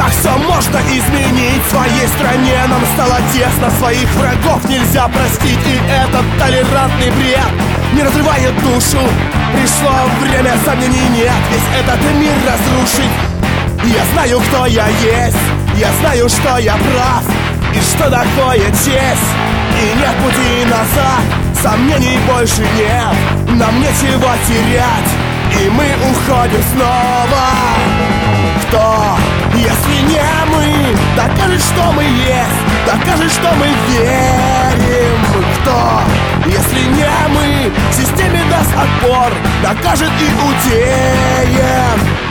Как все можно изменить? В своей стране нам стало тесно, своих врагов нельзя простить. И этот толерантный бред не разрывает душу. Пришло время, сомнений нет, весь этот мир разрушить. Я знаю, кто я есть, я знаю, что я прав, и что такое честь. И нет пути назад, сомнений больше нет, нам нечего терять, и мы уходим снова. Кто, если не мы, докажет, что мы есть, докажет, что мы верим. Кто, если не мы, системе даст отпор, докажет иудеям.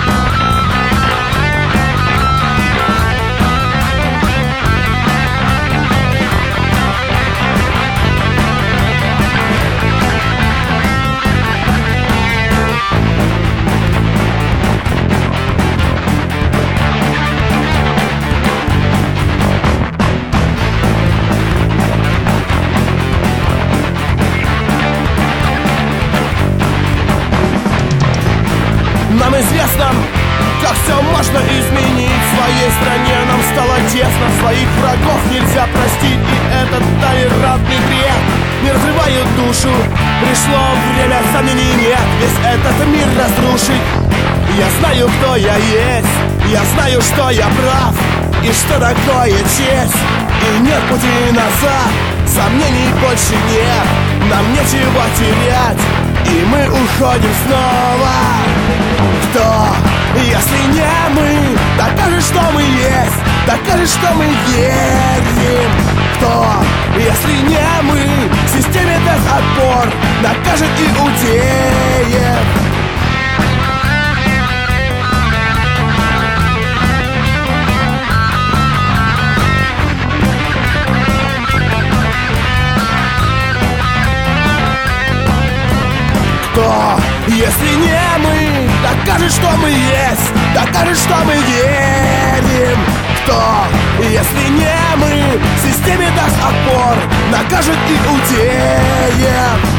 Нам известно, как все можно изменить. В своей стране нам стало тесно, своих врагов нельзя простить. И этот толерантный бред не разрывает душу. Пришло время, сомнений нет, весь этот мир разрушить. Я знаю, кто я есть, я знаю, что я прав, и что такое честь. И нет пути назад, сомнений больше нет, нам нечего терять, и мы уходим снова. Кто, если не мы, докажет, что мы есть, докажет, что мы верим. Кто, если не мы, системе даст отпор, докажет иудеев. Кто, если не мы, докажет, что мы есть, докажет, что мы верим. Кто, если не мы, системе даст отпор, накажет иудеев.